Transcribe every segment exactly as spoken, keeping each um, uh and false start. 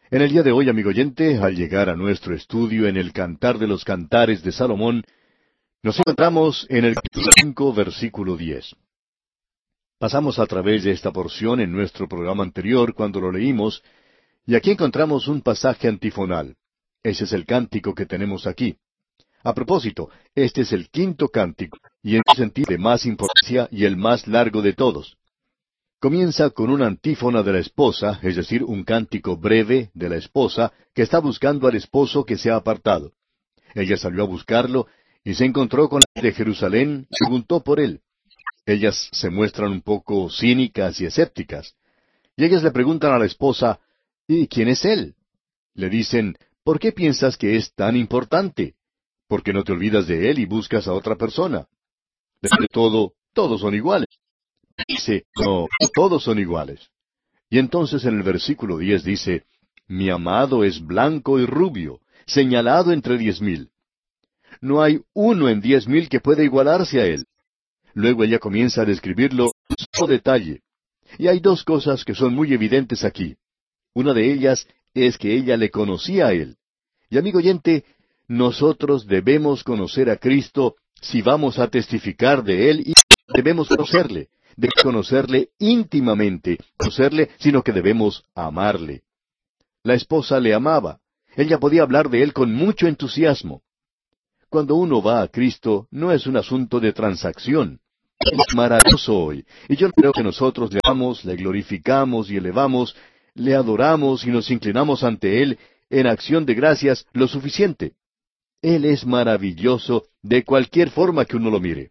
En el día de hoy, amigo oyente, al llegar a nuestro estudio en el Cantar de los Cantares de Salomón, nos encontramos en el capítulo cinco, versículo diez. Pasamos a través de esta porción en nuestro programa anterior cuando lo leímos, y aquí encontramos un pasaje antifonal. Ese es el cántico que tenemos aquí. A propósito, este es el quinto cántico, y en su sentido de más importancia y el más largo de todos. Comienza con una antífona de la esposa, es decir, un cántico breve de la esposa que está buscando al esposo que se ha apartado. Ella salió a buscarlo y se encontró con la de Jerusalén y preguntó por él. Ellas se muestran un poco cínicas y escépticas. Y ellas le preguntan a la esposa, ¿y quién es él? Le dicen, ¿por qué piensas que es tan importante? ¿Por qué no te olvidas de él y buscas a otra persona? Después de todo, todos son iguales. Dice, no, todos son iguales. Y entonces en el versículo diez dice, mi amado es blanco y rubio, señalado entre diez mil. No hay uno en diez mil que pueda igualarse a él. Luego ella comienza a describirlo con su detalle. Y hay dos cosas que son muy evidentes aquí. Una de ellas es que ella le conocía a él. Y amigo oyente, nosotros debemos conocer a Cristo si vamos a testificar de él y debemos conocerle. Debemos conocerle íntimamente, conocerle, sino que debemos amarle. La esposa le amaba. Ella podía hablar de él con mucho entusiasmo. Cuando uno va a Cristo, no es un asunto de transacción. Él es maravilloso hoy, y yo creo que nosotros le amamos, le glorificamos y elevamos, le adoramos y nos inclinamos ante Él en acción de gracias lo suficiente. Él es maravilloso de cualquier forma que uno lo mire.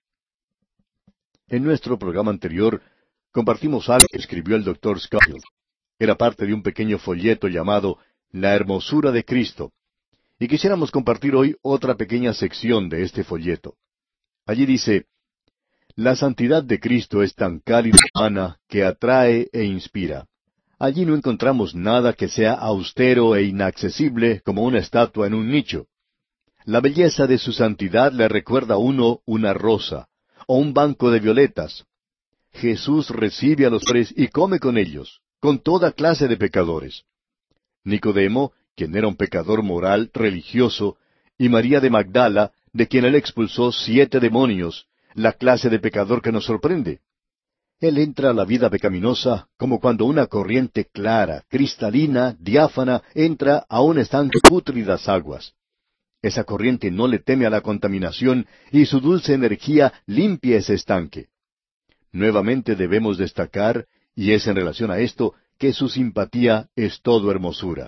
En nuestro programa anterior compartimos algo que escribió el doctor Scofield. Era parte de un pequeño folleto llamado La hermosura de Cristo. Y quisiéramos compartir hoy otra pequeña sección de este folleto. Allí dice, la santidad de Cristo es tan cálida y humana que atrae e inspira. Allí no encontramos nada que sea austero e inaccesible como una estatua en un nicho. La belleza de su santidad le recuerda a uno una rosa, o un banco de violetas. Jesús recibe a los hombres y come con ellos, con toda clase de pecadores. Nicodemo, quien era un pecador moral, religioso, y María de Magdala, de quien él expulsó siete demonios, la clase de pecador que nos sorprende. Él entra a la vida pecaminosa como cuando una corriente clara, cristalina, diáfana, entra a un estanque de pútridas aguas. Esa corriente no le teme a la contaminación y su dulce energía limpia ese estanque. Nuevamente debemos destacar, y es en relación a esto, que su simpatía es todo hermosura.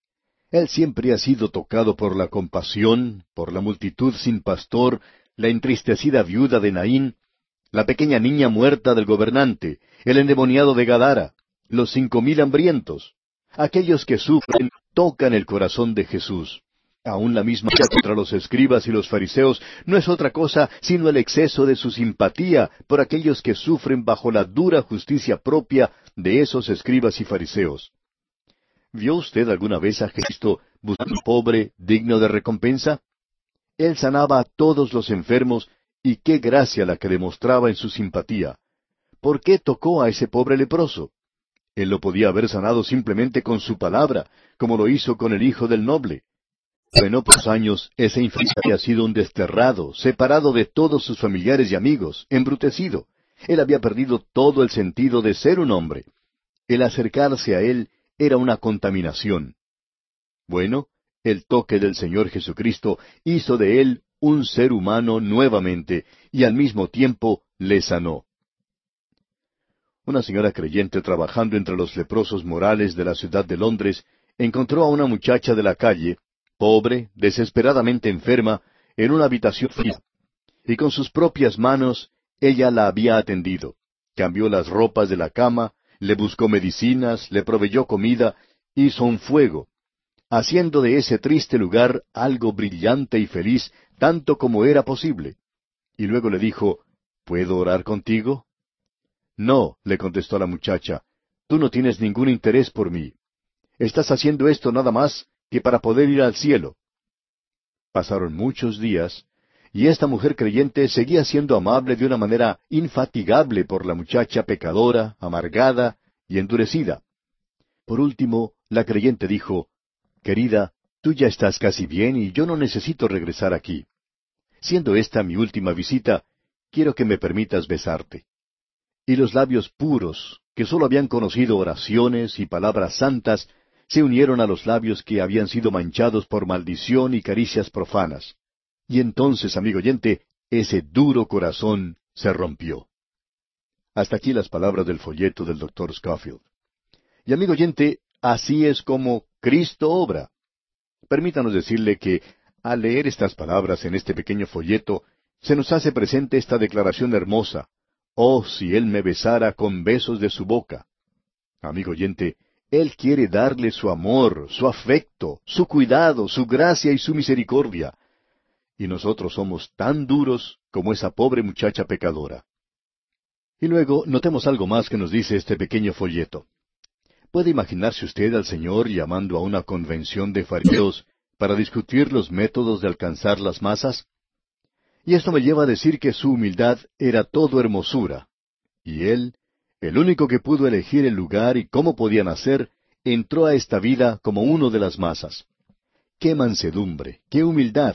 Él siempre ha sido tocado por la compasión, por la multitud sin pastor, la entristecida viuda de Naín, la pequeña niña muerta del gobernante, el endemoniado de Gadara, los cinco mil hambrientos. Aquellos que sufren tocan el corazón de Jesús. Aún la misma lucha contra los escribas y los fariseos no es otra cosa sino el exceso de su simpatía por aquellos que sufren bajo la dura justicia propia de esos escribas y fariseos. ¿Vio usted alguna vez a Cristo buscando a un pobre digno de recompensa? Él sanaba a todos los enfermos, y qué gracia la que demostraba en su simpatía. ¿Por qué tocó a ese pobre leproso? Él lo podía haber sanado simplemente con su palabra, como lo hizo con el hijo del noble. Pero en otros años, ese infeliz había sido un desterrado, separado de todos sus familiares y amigos, embrutecido. Él había perdido todo el sentido de ser un hombre. El acercarse a él era una contaminación. Bueno, el toque del Señor Jesucristo hizo de él un ser humano nuevamente, y al mismo tiempo le sanó. Una señora creyente trabajando entre los leprosos morales de la ciudad de Londres encontró a una muchacha de la calle, pobre, desesperadamente enferma, en una habitación fría, y con sus propias manos ella la había atendido. Cambió las ropas de la cama, le buscó medicinas, le proveyó comida, hizo un fuego, haciendo de ese triste lugar algo brillante y feliz, tanto como era posible. Y luego le dijo, ¿puedo orar contigo? No, le contestó la muchacha, tú no tienes ningún interés por mí. Estás haciendo esto nada más que para poder ir al cielo. Pasaron muchos días, y esta mujer creyente seguía siendo amable de una manera infatigable por la muchacha pecadora, amargada y endurecida. Por último, la creyente dijo, «Querida, tú ya estás casi bien y yo no necesito regresar aquí. Siendo esta mi última visita, quiero que me permitas besarte». Y los labios puros, que sólo habían conocido oraciones y palabras santas, se unieron a los labios que habían sido manchados por maldición y caricias profanas. Y entonces, amigo oyente, ese duro corazón se rompió. Hasta aquí las palabras del folleto del doctor Scofield. Y amigo oyente, así es como Cristo obra. Permítanos decirle que, al leer estas palabras en este pequeño folleto, se nos hace presente esta declaración hermosa: «Oh, si Él me besara con besos de su boca». Amigo oyente, Él quiere darle su amor, su afecto, su cuidado, su gracia y su misericordia. Y nosotros somos tan duros como esa pobre muchacha pecadora. Y luego, notemos algo más que nos dice este pequeño folleto. ¿Puede imaginarse usted al Señor llamando a una convención de fariseos para discutir los métodos de alcanzar las masas? Y esto me lleva a decir que su humildad era todo hermosura. Y Él, el único que pudo elegir el lugar y cómo podía nacer, entró a esta vida como uno de las masas. ¡Qué mansedumbre! ¡Qué humildad!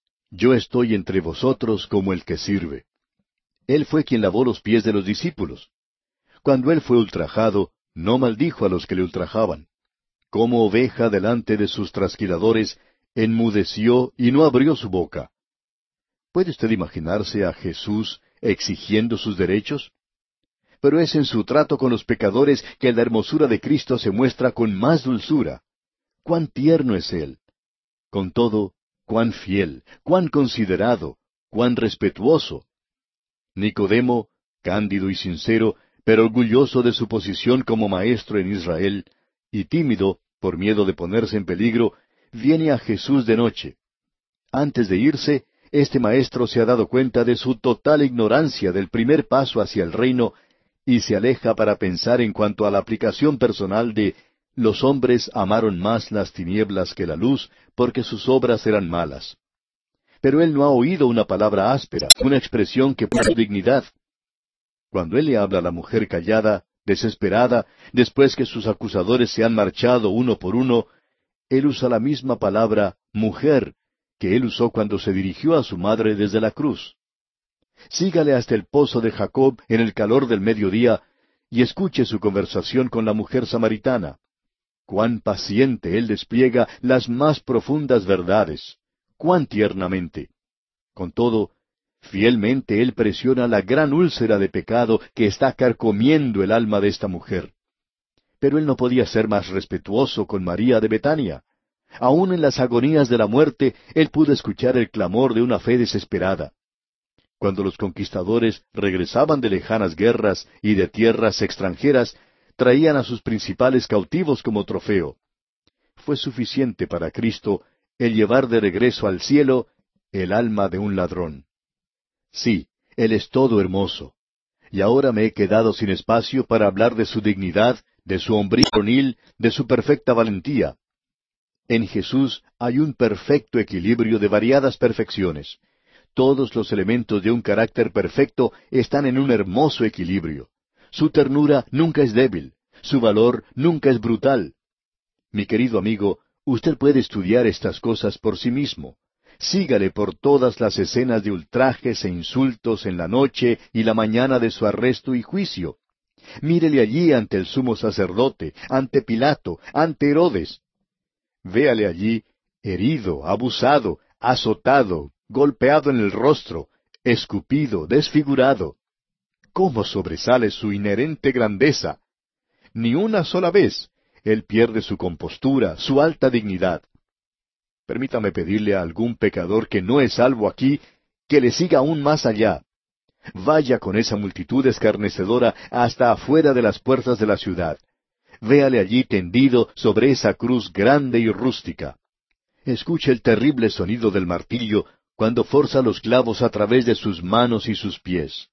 Yo estoy entre vosotros como el que sirve. Él fue quien lavó los pies de los discípulos. Cuando Él fue ultrajado, no maldijo a los que le ultrajaban. Como oveja delante de sus trasquiladores, enmudeció y no abrió su boca. ¿Puede usted imaginarse a Jesús exigiendo sus derechos? Pero es en su trato con los pecadores que la hermosura de Cristo se muestra con más dulzura. ¡Cuán tierno es Él! Con todo, cuán fiel, cuán considerado, cuán respetuoso. Nicodemo, cándido y sincero, pero orgulloso de su posición como maestro en Israel, y tímido, por miedo de ponerse en peligro, viene a Jesús de noche. Antes de irse, este maestro se ha dado cuenta de su total ignorancia del primer paso hacia el reino, y se aleja para pensar en cuanto a la aplicación personal de «los hombres amaron más las tinieblas que la luz, porque sus obras eran malas». Pero él no ha oído una palabra áspera, una expresión que puso dignidad. Cuando él le habla a la mujer callada, desesperada, después que sus acusadores se han marchado uno por uno, él usa la misma palabra mujer que él usó cuando se dirigió a su madre desde la cruz. Sígale hasta el pozo de Jacob en el calor del mediodía y escuche su conversación con la mujer samaritana. Cuán paciente él despliega las más profundas verdades, cuán tiernamente. Con todo, fielmente él presiona la gran úlcera de pecado que está carcomiendo el alma de esta mujer. Pero él no podía ser más respetuoso con María de Betania. Aún en las agonías de la muerte, él pudo escuchar el clamor de una fe desesperada. Cuando los conquistadores regresaban de lejanas guerras y de tierras extranjeras, traían a sus principales cautivos como trofeo. Fue suficiente para Cristo el llevar de regreso al cielo el alma de un ladrón. Sí, Él es todo hermoso. Y ahora me he quedado sin espacio para hablar de su dignidad, de su hombría varonil, de su perfecta valentía. En Jesús hay un perfecto equilibrio de variadas perfecciones. Todos los elementos de un carácter perfecto están en un hermoso equilibrio. Su ternura nunca es débil, su valor nunca es brutal. Mi querido amigo, usted puede estudiar estas cosas por sí mismo. Sígale por todas las escenas de ultrajes e insultos en la noche y la mañana de su arresto y juicio. Mírele allí ante el sumo sacerdote, ante Pilato, ante Herodes. Véale allí herido, abusado, azotado, golpeado en el rostro, escupido, desfigurado. ¿Cómo sobresale su inherente grandeza? Ni una sola vez él pierde su compostura, su alta dignidad. Permítame pedirle a algún pecador que no es salvo aquí, que le siga aún más allá. Vaya con esa multitud escarnecedora hasta afuera de las puertas de la ciudad. Véale allí tendido sobre esa cruz grande y rústica. Escuche el terrible sonido del martillo cuando forza los clavos a través de sus manos y sus pies.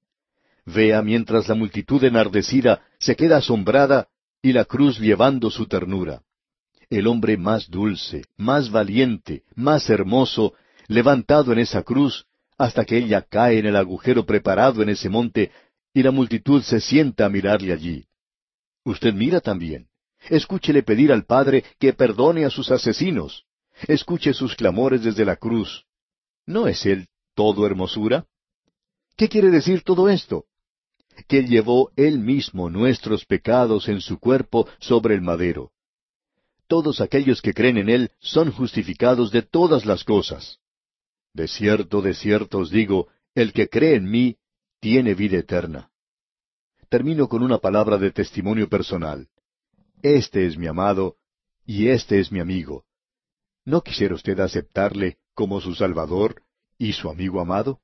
Vea mientras la multitud enardecida se queda asombrada y la cruz llevando su ternura. El hombre más dulce, más valiente, más hermoso, levantado en esa cruz, hasta que ella cae en el agujero preparado en ese monte, y la multitud se sienta a mirarle allí. Usted mira también. Escúchele pedir al Padre que perdone a sus asesinos. Escuche sus clamores desde la cruz. ¿No es Él todo hermosura? ¿Qué quiere decir todo esto? Que Él llevó Él mismo nuestros pecados en su cuerpo sobre el madero. Todos aquellos que creen en Él son justificados de todas las cosas. De cierto, de cierto os digo, el que cree en mí tiene vida eterna. Termino con una palabra de testimonio personal. Este es mi amado, y este es mi amigo. ¿No quisiera usted aceptarle como su Salvador y su amigo amado?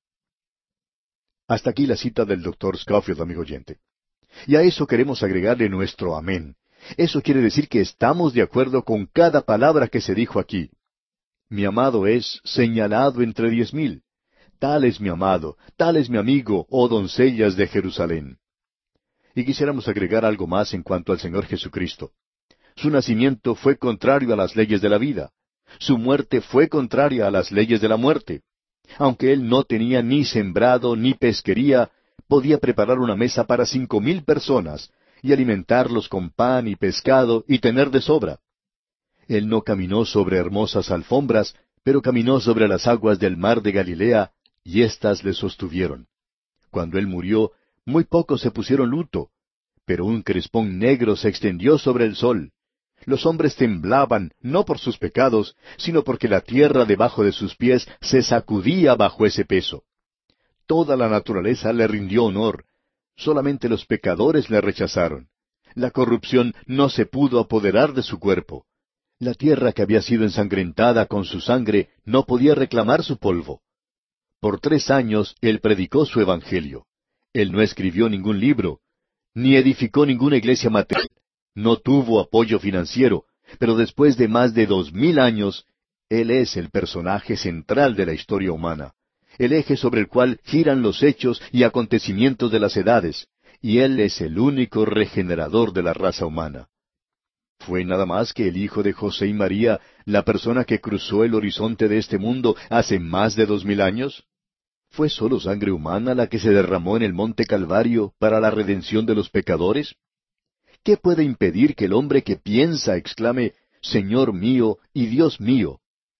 Hasta aquí la cita del doctor Scofield, amigo oyente. Y a eso queremos agregarle nuestro amén. Eso quiere decir que estamos de acuerdo con cada palabra que se dijo aquí. Mi amado es señalado entre diez mil. Tal es mi amado, tal es mi amigo, oh doncellas de Jerusalén. Y quisiéramos agregar algo más en cuanto al Señor Jesucristo. Su nacimiento fue contrario a las leyes de la vida. Su muerte fue contraria a las leyes de la muerte. Aunque Él no tenía ni sembrado ni pesquería, podía preparar una mesa para cinco mil personas y alimentarlos con pan y pescado y tener de sobra. Él no caminó sobre hermosas alfombras, pero caminó sobre las aguas del mar de Galilea, y éstas le sostuvieron. Cuando Él murió, muy pocos se pusieron luto, pero un crespón negro se extendió sobre el sol. Los hombres temblaban, no por sus pecados, sino porque la tierra debajo de sus pies se sacudía bajo ese peso. Toda la naturaleza le rindió honor. Solamente los pecadores le rechazaron. La corrupción no se pudo apoderar de su cuerpo. La tierra que había sido ensangrentada con su sangre no podía reclamar su polvo. Por tres años Él predicó su evangelio. Él no escribió ningún libro, ni edificó ninguna iglesia material. No tuvo apoyo financiero, pero después de más de dos mil años, Él es el personaje central de la historia humana, el eje sobre el cual giran los hechos y acontecimientos de las edades, y Él es el único regenerador de la raza humana. ¿Fue nada más que el hijo de José y María la persona que cruzó el horizonte de este mundo hace más de dos mil años? ¿Fue sólo sangre humana la que se derramó en el monte Calvario para la redención de los pecadores? ¿Qué puede impedir que el hombre que piensa exclame, Señor mío y Dios mío?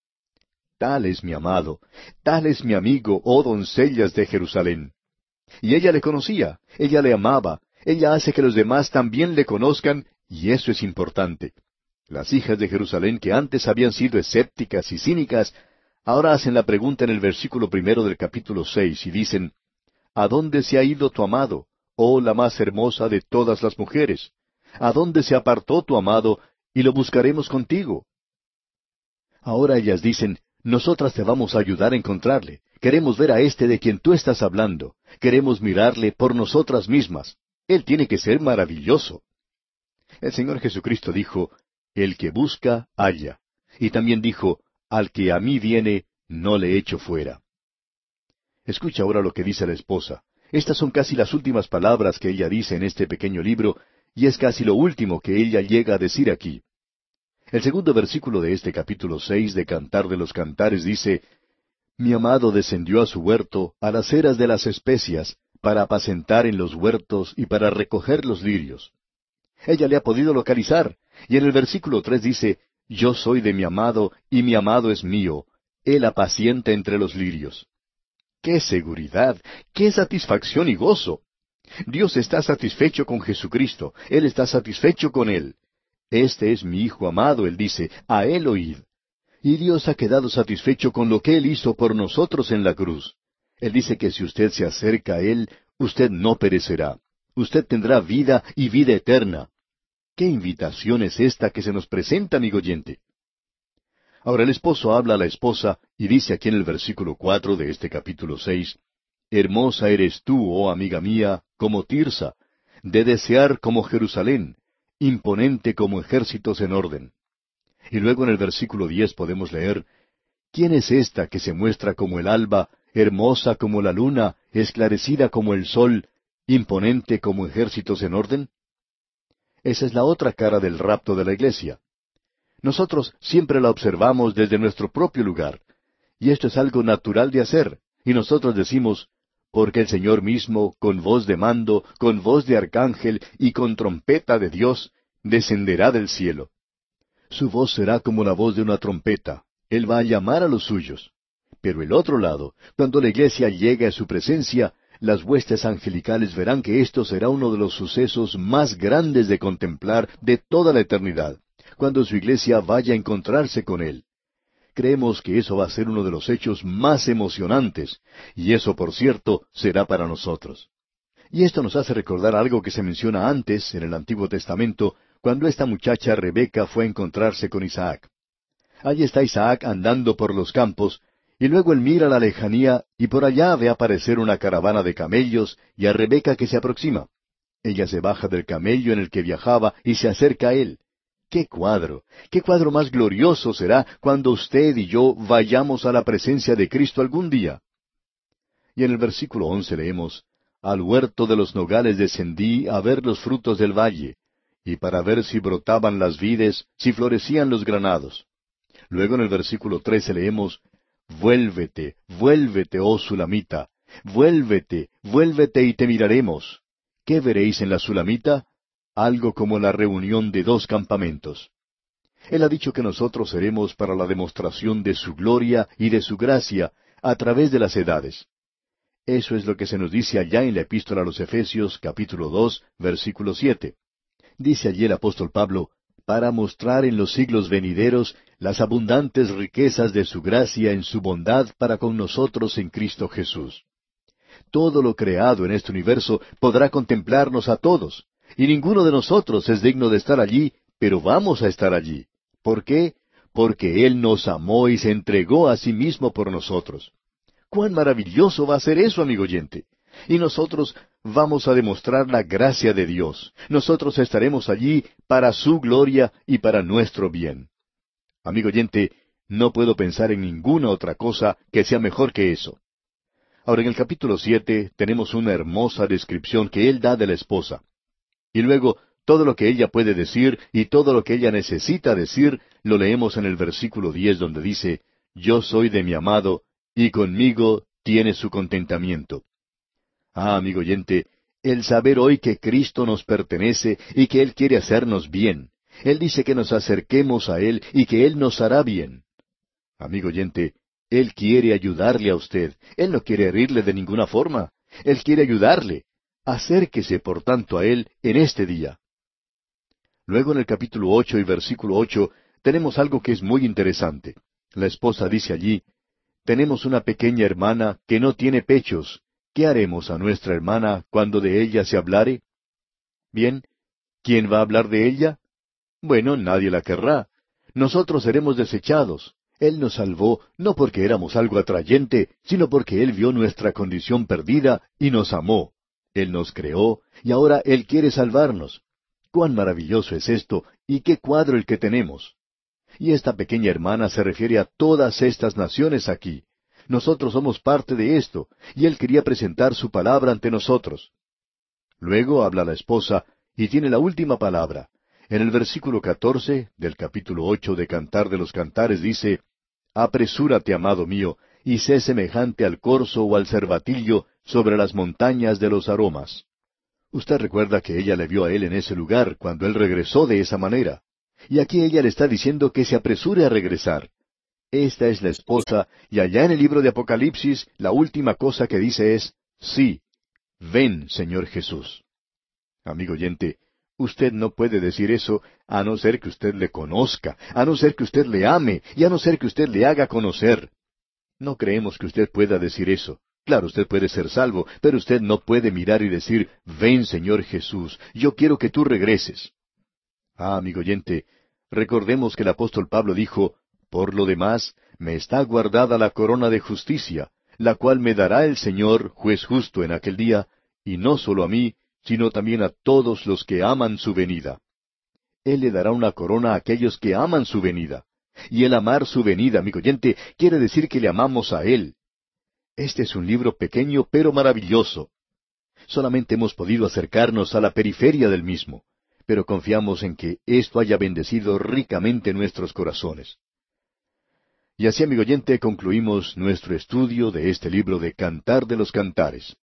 Tal es mi amado, tal es mi amigo, oh doncellas de Jerusalén. Y ella le conocía, ella le amaba, ella hace que los demás también le conozcan, y eso es importante. Las hijas de Jerusalén que antes habían sido escépticas y cínicas, ahora hacen la pregunta en el versículo primero del capítulo seis y dicen, ¿A dónde se ha ido tu amado, oh la más hermosa de todas las mujeres? ¿A dónde se apartó tu amado, y lo buscaremos contigo? Ahora ellas dicen, nosotras te vamos a ayudar a encontrarle. Queremos ver a este de quien tú estás hablando. Queremos mirarle por nosotras mismas. Él tiene que ser maravilloso. El Señor Jesucristo dijo, el que busca, halla. Y también dijo, al que a mí viene, no le echo fuera. Escucha ahora lo que dice la esposa. Estas son casi las últimas palabras que ella dice en este pequeño libro, y es casi lo último que ella llega a decir aquí. El segundo versículo de este capítulo seis de Cantar de los Cantares dice, Mi amado descendió a su huerto, a las eras de las especias, para apacentar en los huertos y para recoger los lirios. Ella le ha podido localizar, y en el versículo tres dice, Yo soy de mi amado, y mi amado es mío, él apacienta entre los lirios. ¡Qué seguridad! ¡Qué satisfacción y gozo! Dios está satisfecho con Jesucristo, Él está satisfecho con Él. Este es mi Hijo amado, Él dice, a Él oíd. Y Dios ha quedado satisfecho con lo que Él hizo por nosotros en la cruz. Él dice que si usted se acerca a Él, usted no perecerá. Usted tendrá vida y vida eterna. ¿Qué invitación es esta que se nos presenta, amigo oyente? Ahora el esposo habla a la esposa y dice aquí en el versículo cuatro de este capítulo seis, Hermosa eres tú, oh amiga mía, como Tirsa, de desear como Jerusalén, imponente como ejércitos en orden. Y luego en el versículo diez podemos leer, ¿Quién es esta que se muestra como el alba, hermosa como la luna, esclarecida como el sol, imponente como ejércitos en orden? Esa es la otra cara del rapto de la iglesia. Nosotros siempre la observamos desde nuestro propio lugar, y esto es algo natural de hacer, y nosotros decimos, porque el Señor mismo, con voz de mando, con voz de arcángel y con trompeta de Dios, descenderá del cielo. Su voz será como la voz de una trompeta. Él va a llamar a los suyos. Pero el otro lado, cuando la iglesia llegue a su presencia, las huestes angelicales verán que esto será uno de los sucesos más grandes de contemplar de toda la eternidad, cuando su iglesia vaya a encontrarse con Él. Creemos que eso va a ser uno de los hechos más emocionantes, y eso, por cierto, será para nosotros. Y esto nos hace recordar algo que se menciona antes, en el Antiguo Testamento, cuando esta muchacha Rebeca fue a encontrarse con Isaac. Allí está Isaac andando por los campos, y luego él mira a la lejanía, y por allá ve aparecer una caravana de camellos, y a Rebeca que se aproxima. Ella se baja del camello en el que viajaba, y se acerca a él. ¡Qué cuadro! ¡Qué cuadro más glorioso será cuando usted y yo vayamos a la presencia de Cristo algún día! Y en el versículo once leemos, Al huerto de los nogales descendí a ver los frutos del valle, y para ver si brotaban las vides, si florecían los granados. Luego en el versículo trece leemos, Vuélvete, vuélvete, oh Sulamita, vuélvete, vuélvete y te miraremos. ¿Qué veréis en la Sulamita? Algo como la reunión de dos campamentos. Él ha dicho que nosotros seremos para la demostración de su gloria y de su gracia a través de las edades. Eso es lo que se nos dice allá en la Epístola a los Efesios, capítulo dos, versículo siete. Dice allí el apóstol Pablo, para mostrar en los siglos venideros las abundantes riquezas de su gracia en su bondad para con nosotros en Cristo Jesús. Todo lo creado en este universo podrá contemplarnos a todos, y ninguno de nosotros es digno de estar allí, pero vamos a estar allí. ¿Por qué? Porque Él nos amó y se entregó a sí mismo por nosotros. ¡Cuán maravilloso va a ser eso, amigo oyente! Y nosotros vamos a demostrar la gracia de Dios. Nosotros estaremos allí para su gloria y para nuestro bien. Amigo oyente, no puedo pensar en ninguna otra cosa que sea mejor que eso. Ahora, en el capítulo siete tenemos una hermosa descripción que él da de la esposa. Y luego, todo lo que ella puede decir y todo lo que ella necesita decir, lo leemos en el versículo diez donde dice, Yo soy de mi amado, y conmigo tiene su contentamiento. Ah, amigo oyente, el saber hoy que Cristo nos pertenece y que Él quiere hacernos bien. Él dice que nos acerquemos a Él y que Él nos hará bien. Amigo oyente, Él quiere ayudarle a usted. Él no quiere herirle de ninguna forma. Él quiere ayudarle. Acérquese, por tanto, a Él en este día. Luego en el capítulo ocho y versículo ocho tenemos algo que es muy interesante. La esposa dice allí, Tenemos una pequeña hermana que no tiene pechos. ¿Qué haremos a nuestra hermana cuando de ella se hablare? Bien, ¿quién va a hablar de ella? Bueno, nadie la querrá. Nosotros seremos desechados. Él nos salvó no porque éramos algo atrayente, sino porque Él vio nuestra condición perdida y nos amó. Él nos creó y ahora Él quiere salvarnos. ¡Cuán maravilloso es esto! ¿Y qué cuadro el que tenemos? Y esta pequeña hermana se refiere a todas estas naciones aquí. Nosotros somos parte de esto, y Él quería presentar su palabra ante nosotros. Luego habla la esposa, y tiene la última palabra. En el versículo catorce del capítulo ocho de Cantar de los Cantares dice, Apresúrate, amado mío, y sé semejante al corzo o al cervatillo sobre las montañas de los aromas. Usted recuerda que ella le vio a él en ese lugar cuando él regresó de esa manera. Y aquí ella le está diciendo que se apresure a regresar. Esta es la esposa, y allá en el libro de Apocalipsis, la última cosa que dice es, sí, ven, Señor Jesús. Amigo oyente, usted no puede decir eso a no ser que usted le conozca, a no ser que usted le ame, y a no ser que usted le haga conocer. No creemos que usted pueda decir eso. Claro, usted puede ser salvo, pero usted no puede mirar y decir, ven, Señor Jesús, yo quiero que tú regreses. Ah, amigo oyente, recordemos que el apóstol Pablo dijo, Por lo demás, me está guardada la corona de justicia, la cual me dará el Señor, juez justo en aquel día, y no solo a mí, sino también a todos los que aman su venida. Él le dará una corona a aquellos que aman su venida. Y el amar su venida, amigo oyente, quiere decir que le amamos a Él. Este es un libro pequeño pero maravilloso. Solamente hemos podido acercarnos a la periferia del mismo, pero confiamos en que esto haya bendecido ricamente nuestros corazones. Y así, amigo oyente, concluimos nuestro estudio de este libro de Cantar de los Cantares.